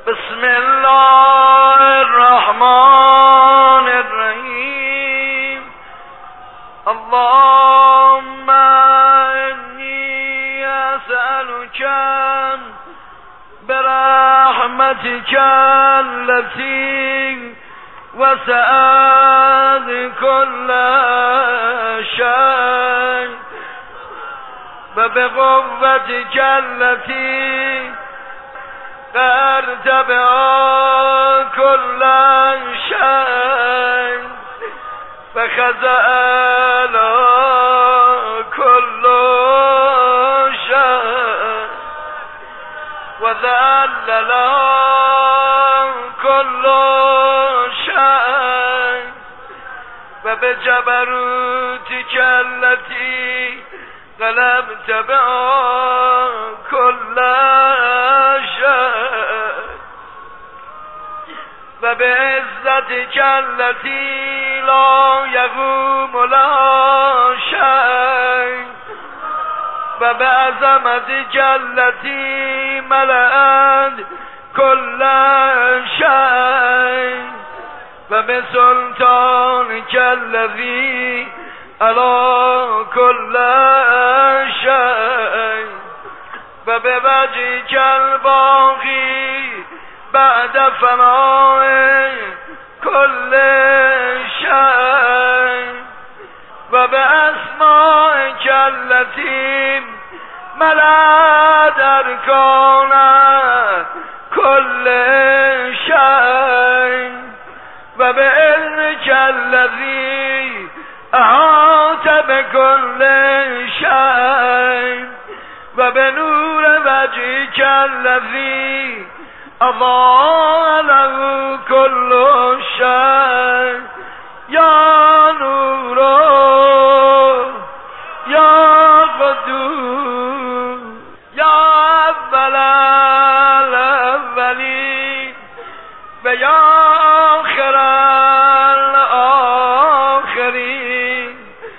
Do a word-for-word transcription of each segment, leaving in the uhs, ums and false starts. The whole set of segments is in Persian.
بسم الله الرحمن الرحیم. اللهم انی اسألک برحمتك التي وسعت كل شيء وبقوتك التي ترتبع كل شيء فخزأ كل شيء وذل كل شيء وبجبروتك التي غلبت بها كل شيء وبعزتك التي لا يقوم لها شيء وبعظمتك التي ملأت كل شيء وبسلطانك الذي على كل شيء وبوجهك الباقي بعد فناء كل شيء وبأسمائك التي ملأت أركان كل شيء وبعلمك الذي أحاط بكل شيء وبنور وجهك الذي أضاء له كل شيء. يا نور يا قدوس يا أول الأولين ويا آخر الآخرين.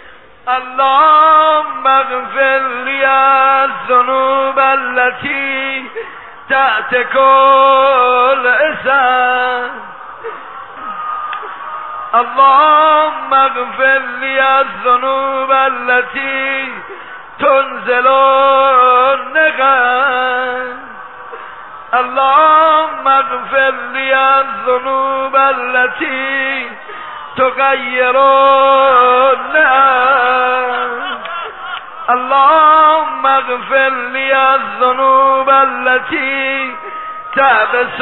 اللهم اغفر لي الذنوب التي تحت كل اسم. اللهم اغفر لي الذنوب التي تنزل النقم. اللهم اغفر لي الذنوب التي تغير النعم. اللهم اغفر لي الذنوب التي تحبس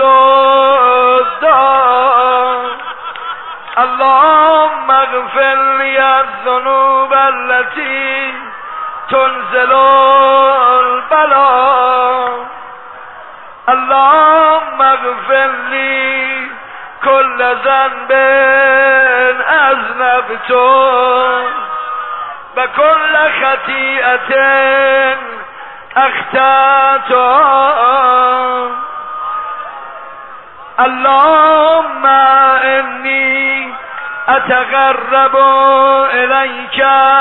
الدار. اللهم اغفر لي الذنوب التي تنزل البلاء. اللهم اغفر لي كل ذنب أذنبته وكل خطيئة أخطأتها. اللهم إني أتقرب إليك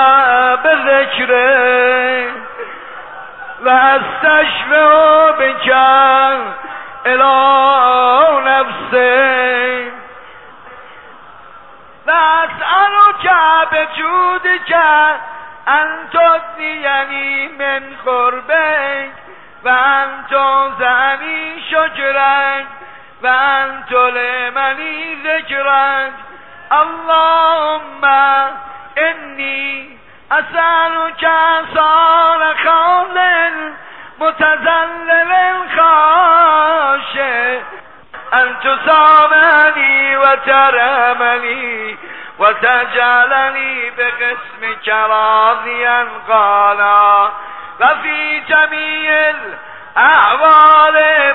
بذكرك وأستشفع بك إلى نفسي وأسألك بجودك أن تغنيني من قربك وأن تنزعني شكرك وأن تلهمني ذكرك. اللهم إني أسألك صالحا متذلل خاشع أن تسامحني وترحمني وتجعلني بقسمك راضيا قالا وفي جميع الأحوال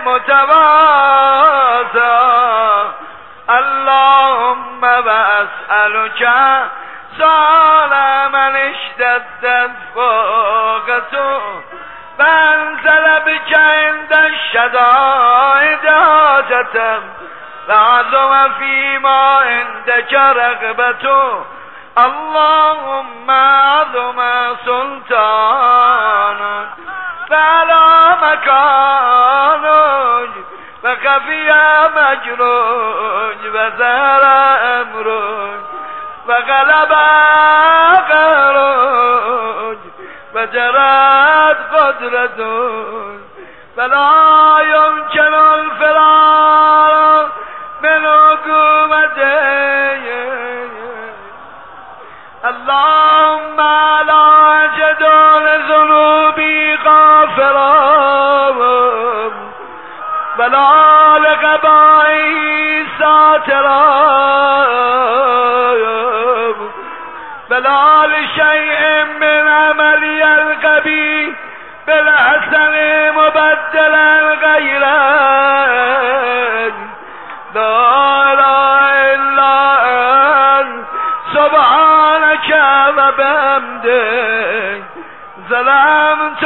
متواضعا. اللهم وأسألك سؤال من اشتدت فوقته فانزل بك عند الشدائد حاجة وعظم فيما عندك رغبته. اللهم عظم سلطانك فعلى مكانك وخفي مجروج وزار أمرج وغلب قهرج وجرت قدرتج فلا يمكن الفرار من حكومته. اللهم لا أجد لذنوبي غافرا ولا لقبائي ساترا ولا لشيء من عملي القبيح بالحسن مبدلا غيرك. لا اله الا انت سبحانك وبحمدك ظلمت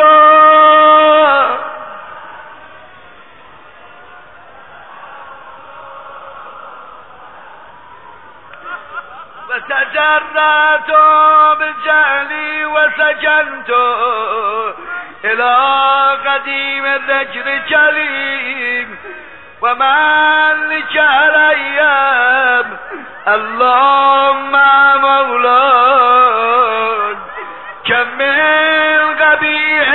وتجرأت بجهلي وسجنت إلى قديم الذكر كريم ومن لك الأيام. اللهم مولاي كم من قبيح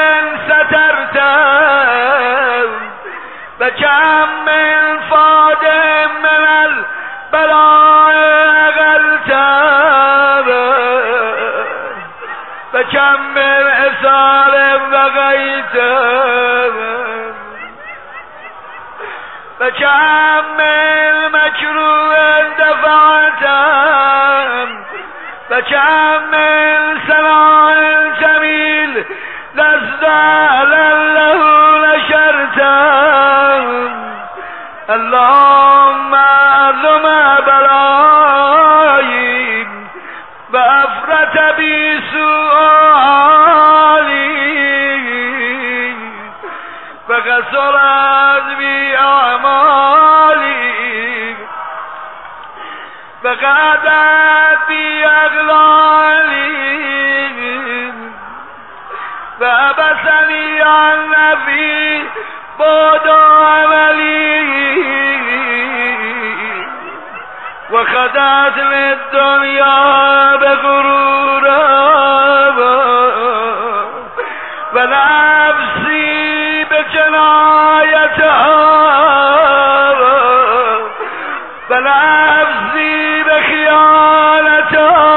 سترته وكم من فاد من البلاء أغلته وكم من إسار بغيته وكم من مكروه دفعته وكم من سناء جميل لزدالا له نشرته. اللهم أعظم بلائي وأفرت بي سؤالي وكسرت بي أعمالي وقعدت بي أغلالي وأبسني عن نفي بعد عملي وخدعت للدنيا بغرورا ونفسي بجنايتها ونفسي بخيانتها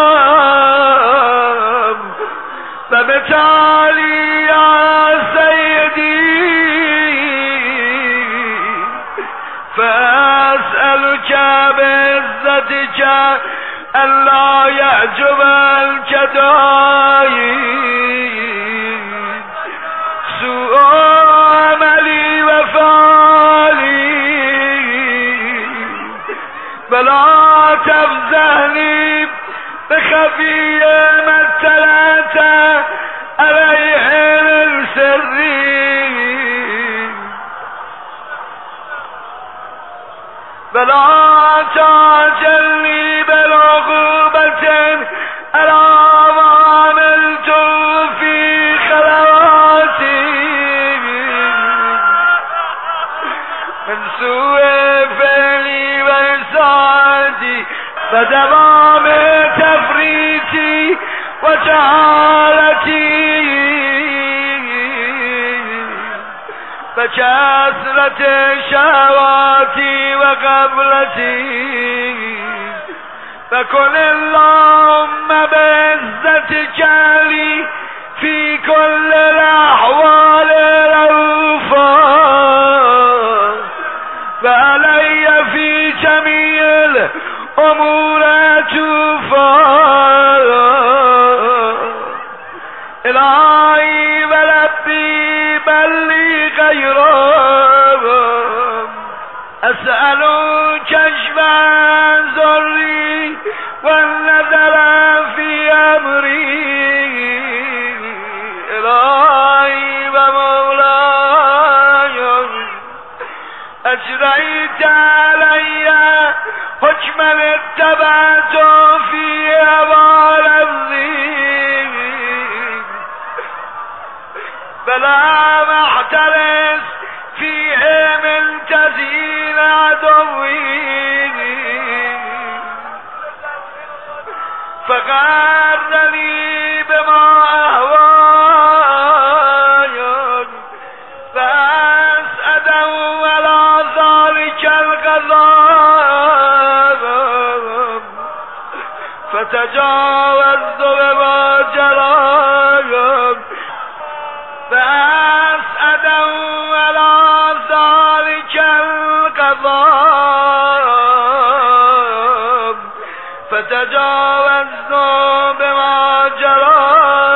فبالتالي يا سيدي فأسألك بعزتك ألا يعجب الجدايد سوء عملي وفعلي ولا تفزعني بخفي ما ابتلأت عليه من سري ولا تعجلني بالعقوبة على ما عملت في خلواتي من سوء فعلي وإساءتي ودوام تفريطي وجهالتي وكثرة شهواتي وقبلتي فكن اللهم بعزتك لي في كل الأحوال رؤوفا وعلي في جميع الأمور عطوفا. إلهي وربي بلي غيرهم أسألك كشف ضري والنظر في أمري. إلهي ومولاي أجريت علي حكما اتبعت في هوى نفسي فلا محترس فيه من فقرني بما أهواي فأسأدا ولا ذلك الغضب فتجاوزت بما جرى فأسأدا ولا ذلك الغضب فتجاوزت بما جرى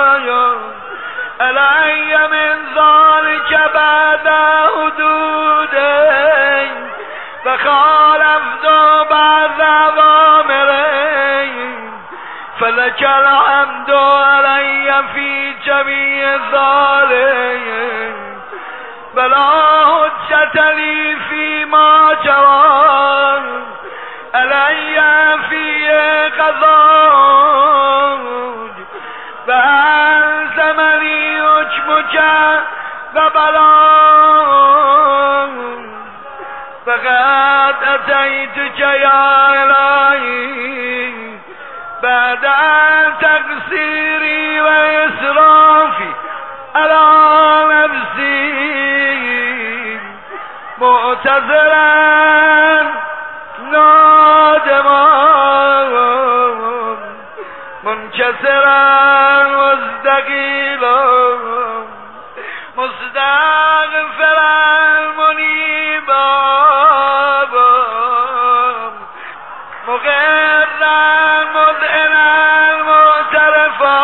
علي من ذلك بعد حدودي فخالفت بعد أوامري فلك الحمد علي في جميع ذلك بلا حجة لي فيما جرى علي في قضاء فألزمني حكمك وبلاء فقد أتيتك يا إلهي بعد تقصيري وإسرافي على نفسي معتذرا نادما منكسرا مستقيلا مستغفرا منيبا مغرا مذعنا معترفا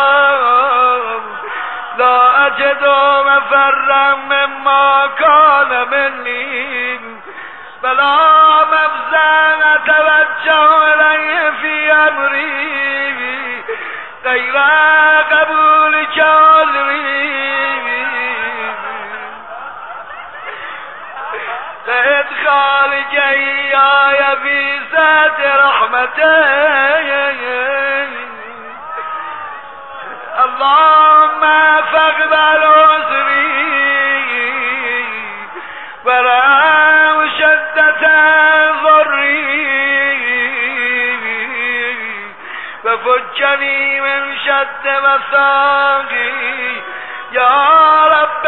لا أجد مفرا مما كان مني بلا مفزا أتوجه إليه في أمري غير قبولك عذري لإدخالك إياي في سعة رحمتي اللهم فاقبل عذري ورحم شدة ضري وفجني من شد مساقي يا رب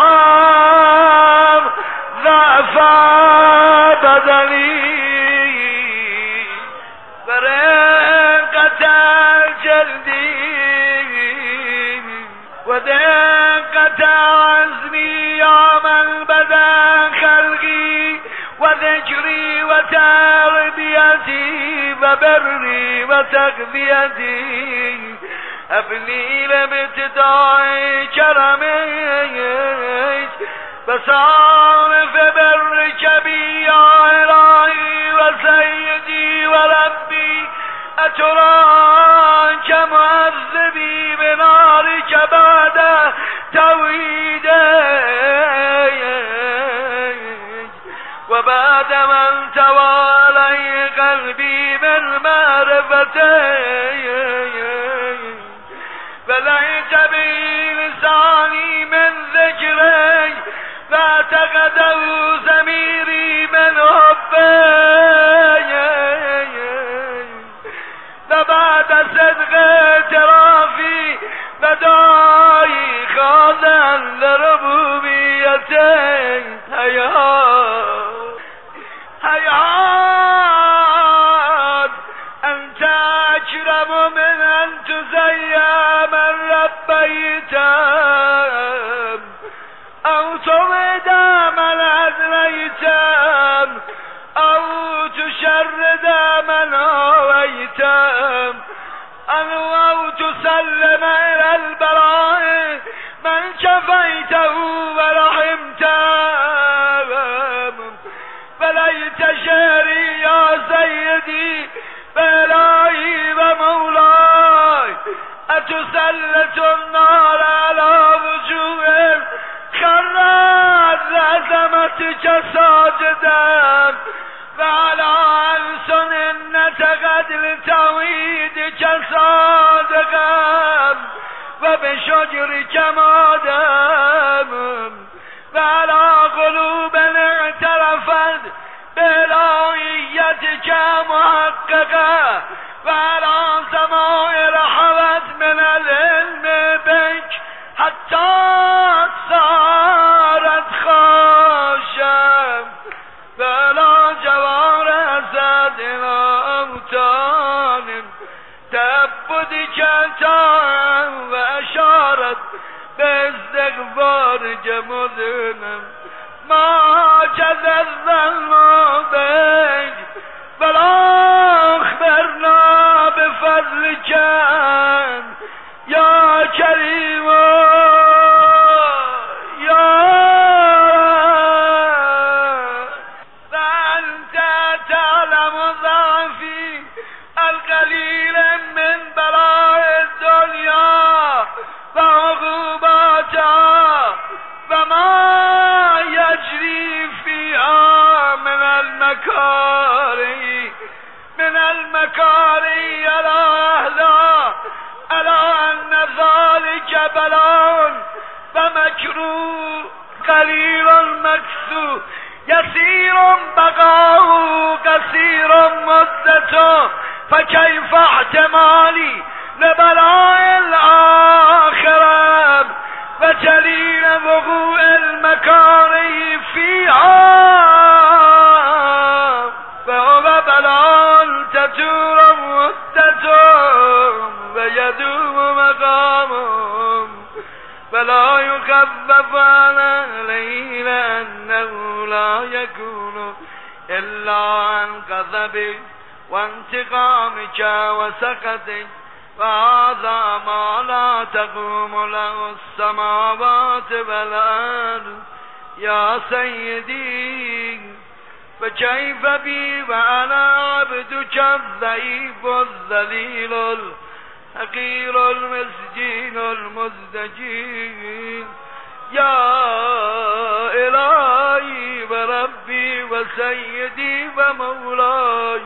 ارحم ضعف بدني ورقة جلدي ودقة عزمي يا من بدا خلقي وذكري وتربيتي وبري وتغذيتي أبني لابتداء كرمك فصارف برك بي يا إلهي وسيدي وربي أتراك معذبي بنارك بعد توحيدك وبعد من توالي قلبي من معرفتك فليت بي لساني من ذكرك فاعتقده ضميري من حبك فبعد صدق اعترافي بداي خاضعا لربوبيتك حياة حياة أنت أكرم من أن تزيا من ربيتم أو تبعد من أذنيتم أو تشرد من هويتم أو تسلم إلى البلاء من شفيته ورحمته فليت شهري يا سيدي بلاي ومولاي أتسلط النار على وجوه خرات لعظمتك ساجدا وعلى ألسن نتقد لتوحيدك صادقا وبشجرك مادام وعلى قلوب اعترفت بإلهيتك محققة وعلى سماء رحبت من العلم بك حتى صارت خاشم فلا جوار أسد إلى أوتان تعبدك تعب وأشارت باستغفار جمدنم ما جد الظلم بك فلا أخبرنا بفضلك يا كريم يا فأنت تعلم ضعفي القليل من بلاء الدنيا وعقوباتها وما يجري فيها من المكاره من المكاره على أهلها على أن ذلك بلاء ومكروه قليل مكسو يسير بقاؤه قصير مدته فكيف احتمالي لبلاء الآخرة وجليل وقوع المكاره فيها فهو بلاء تدور مدته ويدوم مقامه فلا يخفف عليه لأنه لا يكون إلا عن غضبك وانتقامك وسخطك وهذا ما لا تقوم له السماوات والأرض يا سيدي فكيف بي وأنا عبدك الضعيف الذليل الحقير المسكين المزدجين يا إلهي وربي وسيدي ومولاي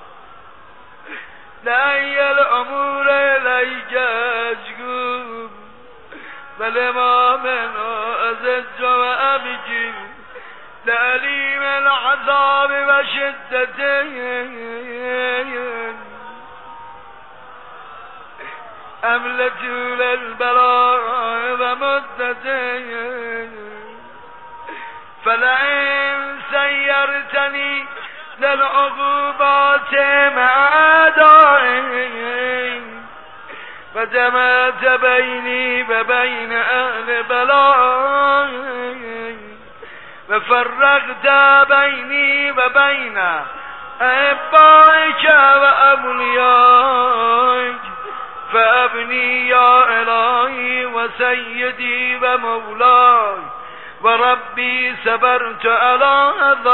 لا هي الأمور إليك أشكو فلما منه أزج وأبكي لأليم العذاب وشدته أملت للبلاء ومدته فلئن سيرتني للعقوبات مع أعدائي فجمعت بيني وبين أهل بلائي وفرقت بيني وبين أحبائك وأوليائك فأبني يا إلهي وسيدي ومولاي وربي صبرت على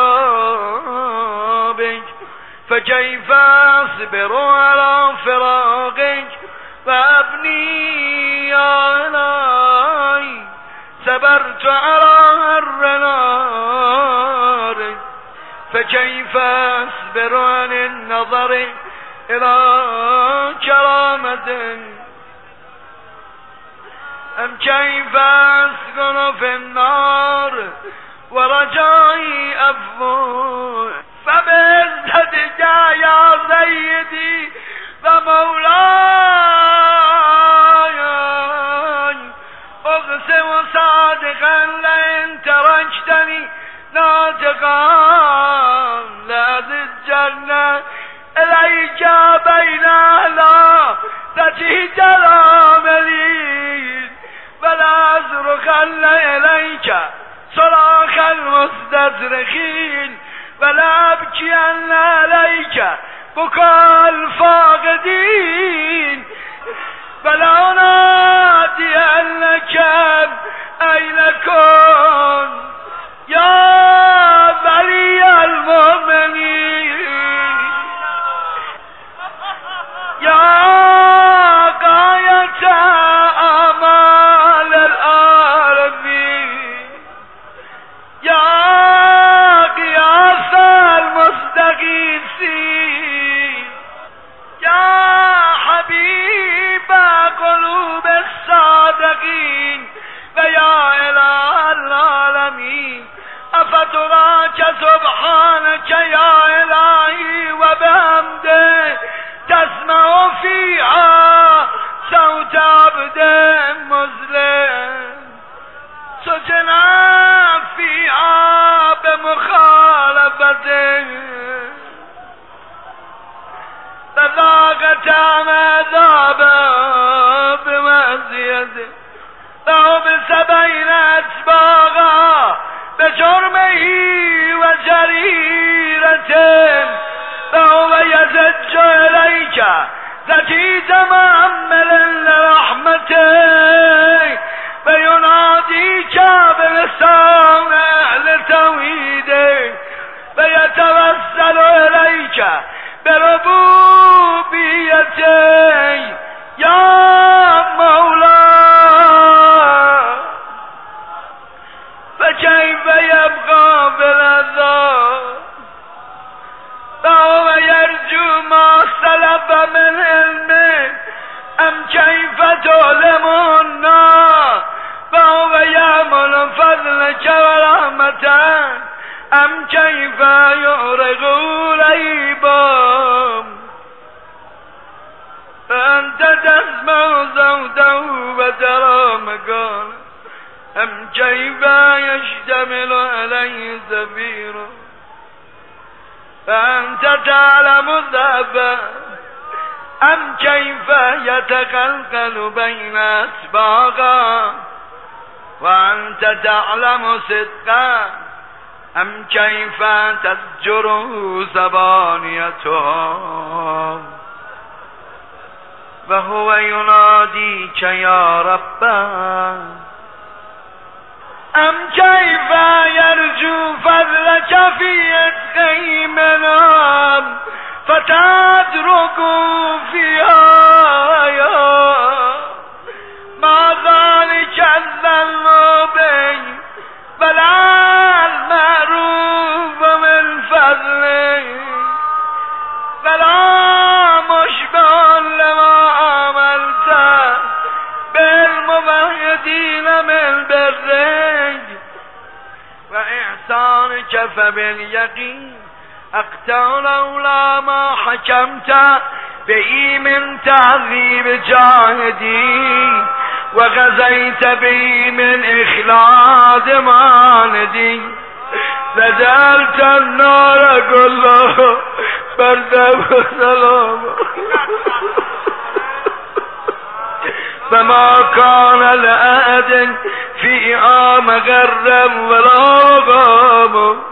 عذابك فكيف أصبر على فراقك فأبني يا إلهي صبرت على النار فكيف أصبر عن النظر إلى كرامتك أم كيف أسكن في النار ورجائي أفوح فبعزتك يا سيدي ومولاي أقسم صادقا لئن تركتني ناطقا لأزجن إليك بين أهلا تجهد العاملين ولا أزرقن إليك صراخ المستدرخين ولا أبكين عليك بكاء الفاقدين ولا أنادي أنك أين كنت يا ولي المؤمنين يا غاية آمال العالمين يا قياس المستغيثين يا حبيب قلوب الصادقين ويا إله العالمين أفتراك عليك زكيت مأمل لرحمتك فيناديك بلسان أهل توحيدك فيتوسل إليك بربوبيتك يا مولاي فكيف يبقى بالعذاب فهو يرجو ما سلب من علمه أم كيف تعلم النار فهو يعمل فضلك ورحمتك أم كيف يغرق العباد فأنت تسمع صوته وترى مكانه أم كيف يشتمل عليه زفيره فأنت تعلم ذهبه أم كيف يتقلقل بين أسباقه وأنت تعلم صدقه أم كيف تزجر زبانيته وهو يناديك يا ربه أم كيف يرجو فضلك في يدخي منام فتدرك فيها يا ما ذلك الذنب بلا المعروف من فضلك بلا مشبه لما عملت بالمبيدين من برك وإحسانك فباليقين أقطع لولا ما حكمت به من تعذيب جاهدي وغزيت به من إخلاد ماندي بدلت النار كله بردا وسلام فما كان لأحد فيها مغرا ولا غام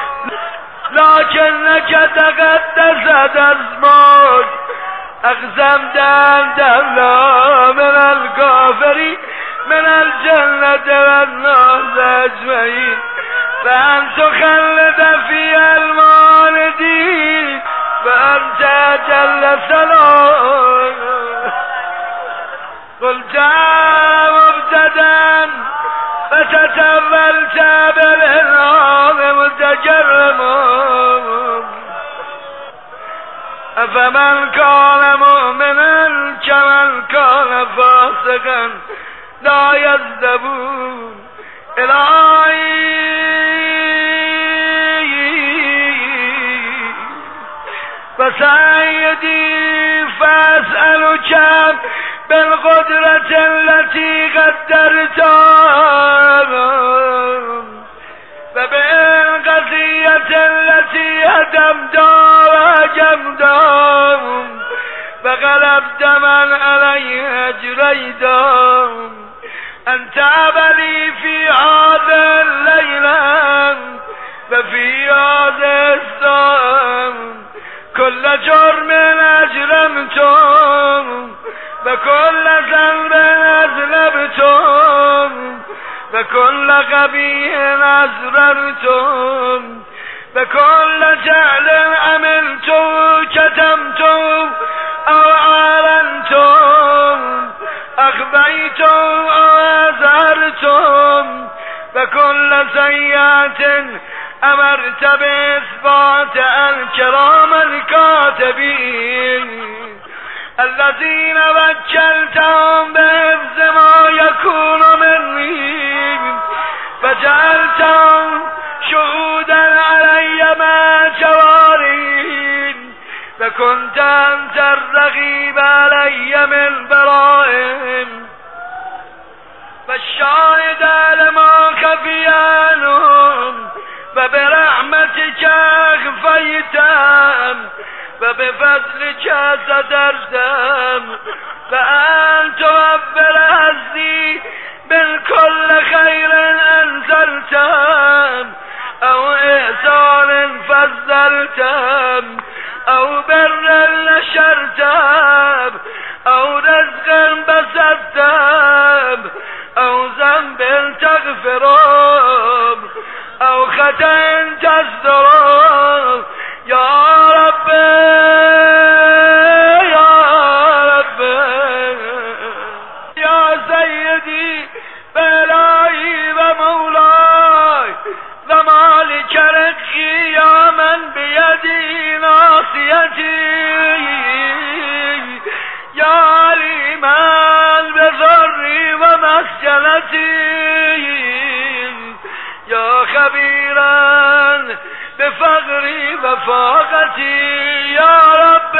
لكنك تقدست اسمك اقسمت ان تبلغ من الكافرين من الجنة والناس اجمعين فان تخلد في المالدين فانت جل سلام قلت مبتدا فتتولت بالإنعام متجرما أفمن كان مؤمنا كمن كان فاسقا لا يذهبون إلهي فسيدي فاسألك بالقدرة التي قدرتها فبالقضية التي هدمتها وهجمتها فغلبت من عليه أجريتها أن تعبني في هذا الليلة ففي هذا الساعة كل جرم أجرمتم فكل ذنب أذنبتم فكل قبيح أسررتم فكل جعل عملتم كتمتم أو أعلنتم أخفيتم أو أظهرتم فكل سيئة أمرت بإثبات الكرام الكاتبين الذين وكلتهم بحفظ ما يكون مني فجعلتهم شهودا علي ما جوارين فكنت أنت الرقيب علي من برائهم فالشاهد لما خفي عنهم فبرحمتك أخفيتهم فبفضلك سترتم فأنت رب العزي بالكل خير أنزلتم أو إحسان فزلتم أو بر بشرتم أو رزق بسدتم أو ذنب تغفرم أو خطأ تصدرم يا رب يا رب يا سيدي بلاي ومولاي ومالك رزقي يا من بيدي ناصيتي يا عليما بضري ومسجلتي يا خبيرا بفقري وفاقتي يا رب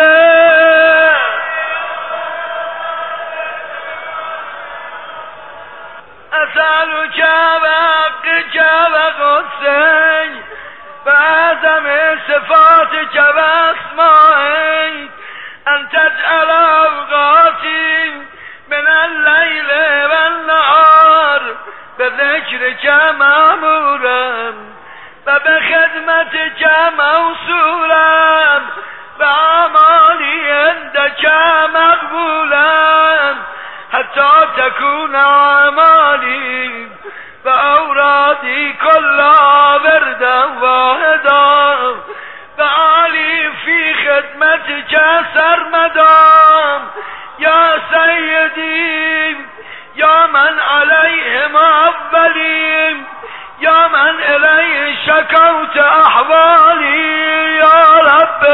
أسألك بحقك وقدسك بأعظم صفاتك وأسمائك أن تجعل أوقاتي من الليل والنهار بذكرك مأمورا وبخدمتك موصولا بأعمالي عندك مقبولا حتى تكون أعمالي وأورادي كلها وردا واحدا وعلي في خدمتك سرمدا يا سيدي يا من عليهم أولي يا من إليه شكوت أحوالي يا رب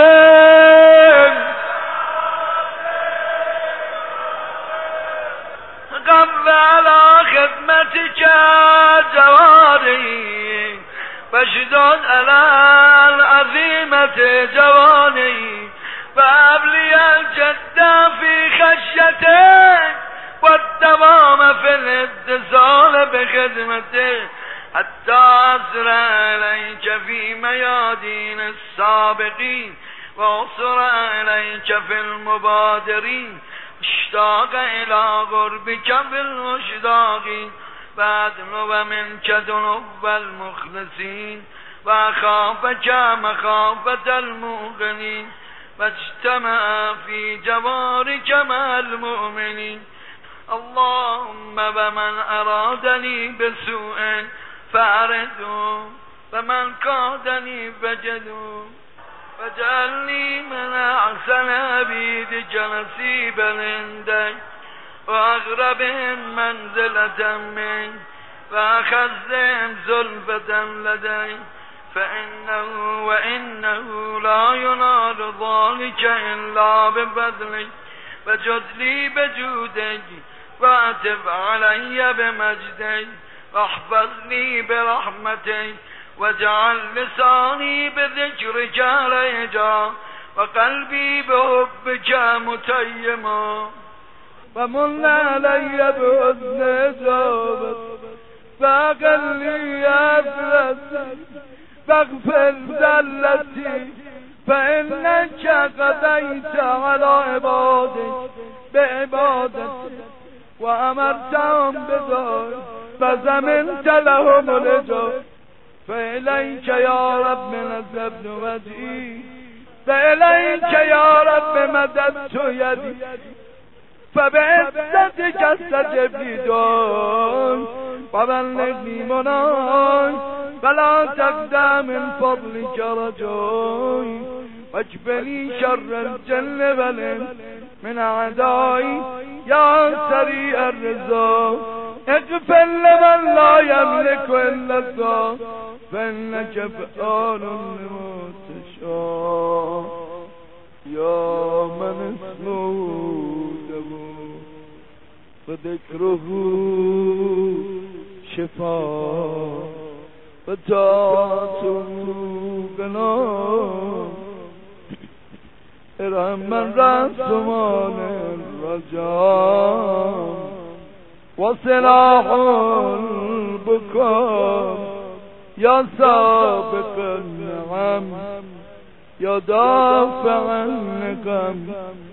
قبل على خدمتك جواري واشدد على العظيمة جواني فأبلي الجد في خشيتك والدوام في الاتصال بخدمتك حتى أسر إليك في ميادين السابقين وأسر إليك في المبادرين اشتاق إلى غربك بالمشتاق وأدنو منك ذنوب المخلصين وأخافك مخافة المؤمنين واجتمع في جوارك مع المؤمنين اللهم ومن أرادني بسوء فأرده ومن قادني فجده فاجعلني من أحسن عبيدك نصيبا عندك وأقربهم منزلة منك وأخذهم زلفة لديك فإنه وإنه لا ينال ذلك إلا بفضلك فجد لي بجودك وأتب علي بمجدك واحفظني برحمتك واجعل لساني بذكرك ريجا وقلبي بحبك متيما ومن علي بحسن صوبك فاقل لي أفلتي فاغفر ذلتي فإنك قضيت على عبادك بعبادتك وأمرتهم بذلك فزمنت لهم الإجابة فإليك يا رب نسبت وجهي فإليك يا رب مددت يدي فبعزتك استجب لي دعاي وبلغني مناي فلا تقدم من فضلك رجاي واكفني شر الجن والإنس من أعدائي يا سريع الرزاق اغفر لمن لا يملك إلا الذات فإنك فعال لما تشاء يا من اسمه فذكره شفاء وطاعته بناء ارحم من رسمان الرجاء وسلاح البكاء يا سابق النعم يا دافع النقم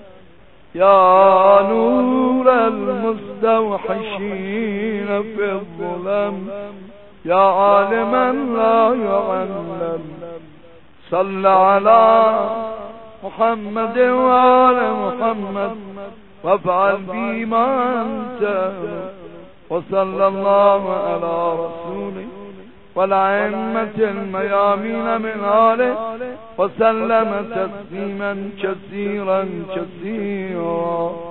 يا نور المستوحشين في الظلم يا عالما لا يعلم صل على محمد وآل محمد وافعل بما أنت وصلى الله على رسوله والأئمة الميامين من آله وسلم تسليما كثيرا كثيرا.